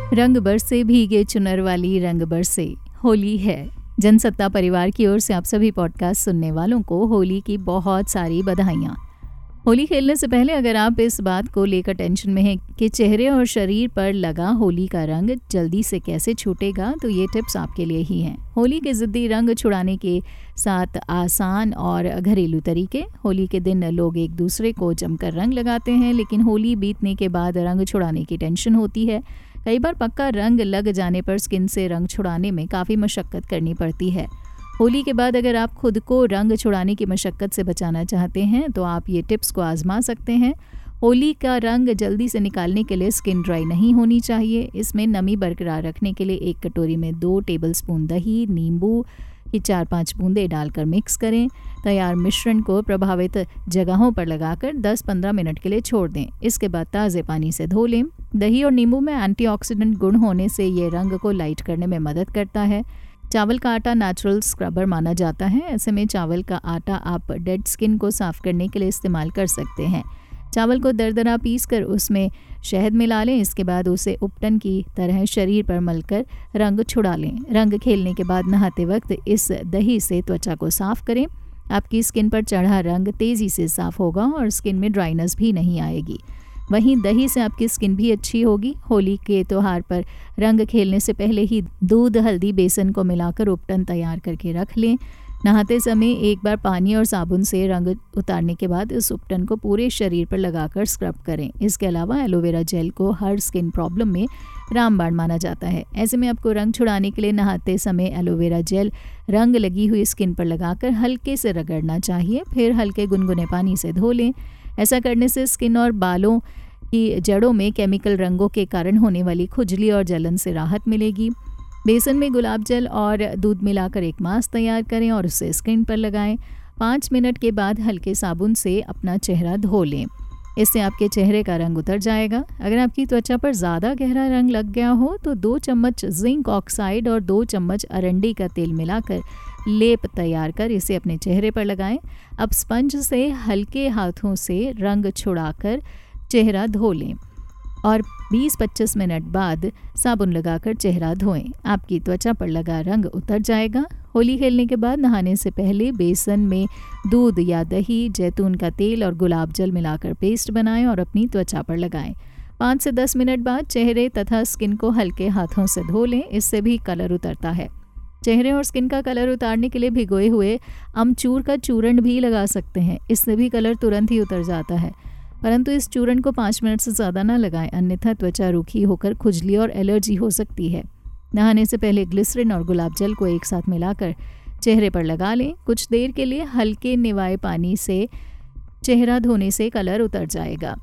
रंग बरसे भीगे चुनर वाली रंग बरसे, होली है। जनसत्ता परिवार की ओर से आप सभी पॉडकास्ट सुनने वालों को होली की बहुत सारी बधाइयाँ। होली खेलने से पहले अगर आप इस बात को लेकर टेंशन में हैं कि चेहरे और शरीर पर लगा होली का रंग जल्दी से कैसे छूटेगा, तो ये टिप्स आपके लिए ही हैं। होली के ज़िद्दी रंग छुड़ाने के 7 आसान और घरेलू तरीके। होली के दिन लोग एक दूसरे को जमकर रंग लगाते हैं, लेकिन होली बीतने के बाद रंग छुड़ाने की टेंशन होती है। कई बार पक्का रंग लग जाने पर स्किन से रंग छुड़ाने में काफ़ी मशक्क़त करनी पड़ती है। होली के बाद अगर आप खुद को रंग छुड़ाने की मशक्क़त से बचाना चाहते हैं तो आप ये टिप्स को आजमा सकते हैं। होली का रंग जल्दी से निकालने के लिए स्किन ड्राई नहीं होनी चाहिए। इसमें नमी बरकरार रखने के लिए एक कटोरी में 2 टेबलस्पून दही, नींबू की 4-5 बूंदें डालकर मिक्स करें। तैयार मिश्रण को प्रभावित जगहों पर लगाकर 10-15 मिनट के लिए छोड़ दें। इसके बाद ताज़े पानी से धो लें। दही और नींबू में एंटीऑक्सीडेंट गुण होने से ये रंग को लाइट करने में मदद करता है। चावल का आटा नेचुरल स्क्रबर माना जाता है। ऐसे में चावल का आटा आप डेड स्किन को साफ करने के लिए इस्तेमाल कर सकते हैं। चावल को दरदरा पीसकर उसमें शहद मिला लें। इसके बाद उसे उपटन की तरह शरीर पर मलकर रंग छुड़ा लें। रंग खेलने के बाद नहाते वक्त इस दही से त्वचा को साफ करें। आपकी स्किन पर चढ़ा रंग तेज़ी से साफ होगा और स्किन में ड्राइनेस भी नहीं आएगी। वहीं दही से आपकी स्किन भी अच्छी होगी। होली के त्यौहार पर रंग खेलने से पहले ही दूध, हल्दी, बेसन को मिलाकर उपटन तैयार करके रख लें। नहाते समय एक बार पानी और साबुन से रंग उतारने के बाद इस उपटन को पूरे शरीर पर लगाकर स्क्रब करें। इसके अलावा एलोवेरा जेल को हर स्किन प्रॉब्लम में रामबाण माना जाता है। ऐसे में आपको रंग छुड़ाने के लिए नहाते समय एलोवेरा जेल रंग लगी हुई स्किन पर लगाकर हल्के से रगड़ना चाहिए। फिर हल्के गुनगुने पानी से धो लें। ऐसा करने से स्किन और बालों की जड़ों में केमिकल रंगों के कारण होने वाली खुजली और जलन से राहत मिलेगी। बेसन में गुलाब जल और दूध मिलाकर एक मास्क तैयार करें और उसे स्किन पर लगाएं। 5 मिनट के बाद हल्के साबुन से अपना चेहरा धो लें। इससे आपके चेहरे का रंग उतर जाएगा। अगर आपकी त्वचा पर ज़्यादा गहरा रंग लग गया हो तो 2 चम्मच जिंक ऑक्साइड और 2 चम्मच अरंडी का तेल मिलाकर लेप तैयार कर इसे अपने चेहरे पर लगाएं। अब स्पंज से हल्के हाथों से रंग छुड़ाकर चेहरा धो लें और 20-25 मिनट बाद साबुन लगाकर चेहरा धोएं। आपकी त्वचा पर लगा रंग उतर जाएगा। होली खेलने के बाद नहाने से पहले बेसन में दूध या दही, जैतून का तेल और गुलाब जल मिलाकर पेस्ट बनाएं और अपनी त्वचा पर लगाएं। 5 से 10 मिनट बाद चेहरे तथा स्किन को हल्के हाथों से धो लें। इससे भी कलर उतरता है। चेहरे और स्किन का कलर उतारने के लिए भिगोए हुए अमचूर का चूर्ण भी लगा सकते हैं। इससे भी कलर तुरंत ही उतर जाता है, परंतु इस चूर्ण को 5 मिनट से ज़्यादा ना लगाएं, अन्यथा त्वचा रूखी होकर खुजली और एलर्जी हो सकती है। नहाने से पहले ग्लिसरीन और गुलाब जल को एक साथ मिलाकर चेहरे पर लगा लें। कुछ देर के लिए हल्के निवाए पानी से चेहरा धोने से कलर उतर जाएगा।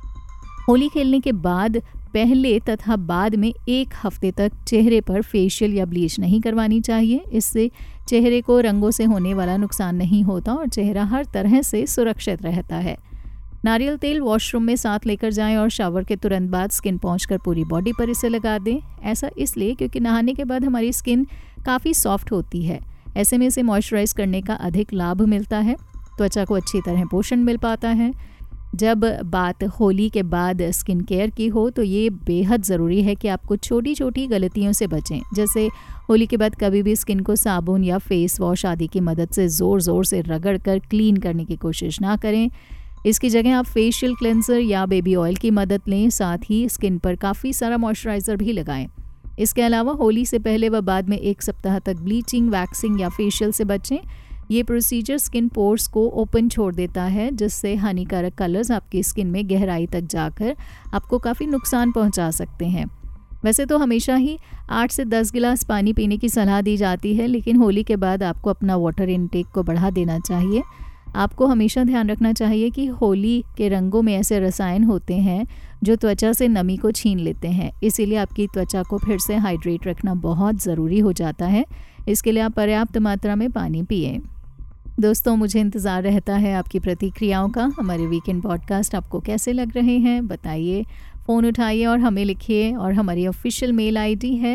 होली खेलने के बाद पहले तथा बाद में 1 हफ्ते तक चेहरे पर फेशियल या ब्लीच नहीं करवानी चाहिए। इससे चेहरे को रंगों से होने वाला नुकसान नहीं होता और चेहरा हर तरह से सुरक्षित रहता है। नारियल तेल वॉशरूम में साथ लेकर जाएं और शावर के तुरंत बाद स्किन पहुंचकर पूरी बॉडी पर इसे लगा दें। ऐसा इसलिए क्योंकि नहाने के बाद हमारी स्किन काफ़ी सॉफ्ट होती है। ऐसे में इसे मॉइस्चराइज करने का अधिक लाभ मिलता है। त्वचा को अच्छी तरह पोषण मिल पाता है। जब बात होली के बाद स्किन केयर की हो तो ये बेहद ज़रूरी है कि आपको छोटी छोटी गलतियों से बचें। जैसे होली के बाद कभी भी स्किन को साबुन या फेस वॉश आदि की मदद से ज़ोर से रगड़ कर क्लीन करने की कोशिश ना करें। इसकी जगह आप फेशियल क्लेंसर या बेबी ऑयल की मदद लें। साथ ही स्किन पर काफ़ी सारा मॉइस्चराइज़र भी लगाएं। इसके अलावा होली से पहले व बाद में 1 सप्ताह तक ब्लीचिंग, वैक्सिंग या फेशियल से बचें। ये प्रोसीजर स्किन पोर्स को ओपन छोड़ देता है, जिससे हानिकारक कलर्स आपकी स्किन में गहराई तक जाकर आपको काफ़ी नुकसान पहुंचा सकते हैं। वैसे तो हमेशा ही 8 से 10 गिलास पानी पीने की सलाह दी जाती है, लेकिन होली के बाद आपको अपना वाटर इनटेक को बढ़ा देना चाहिए। आपको हमेशा ध्यान रखना चाहिए कि होली के रंगों में ऐसे रसायन होते हैं जो त्वचा से नमी को छीन लेते हैं। इसीलिए आपकी त्वचा को फिर से हाइड्रेट रखना बहुत ज़रूरी हो जाता है। इसके लिए आप पर्याप्त मात्रा में पानी पिएं। दोस्तों, मुझे इंतज़ार रहता है आपकी प्रतिक्रियाओं का। हमारे वीकेंड पॉडकास्ट आपको कैसे लग रहे हैं बताइए। फ़ोन उठाइए और हमें लिखिए। और हमारी ऑफिशियल मेल आईडी है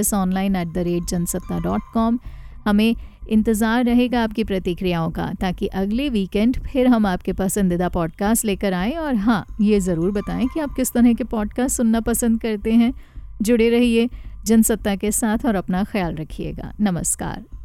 jsonline@jansatta.com। हमें इंतज़ार रहेगा आपकी प्रतिक्रियाओं का, ताकि अगले वीकेंड फिर हम आपके पसंदीदा पॉडकास्ट लेकर आएँ। और हाँ, ये ज़रूर बताएं कि आप किस तरह के पॉडकास्ट सुनना पसंद करते हैं। जुड़े रहिए जनसत्ता के साथ और अपना ख्याल रखिएगा। नमस्कार।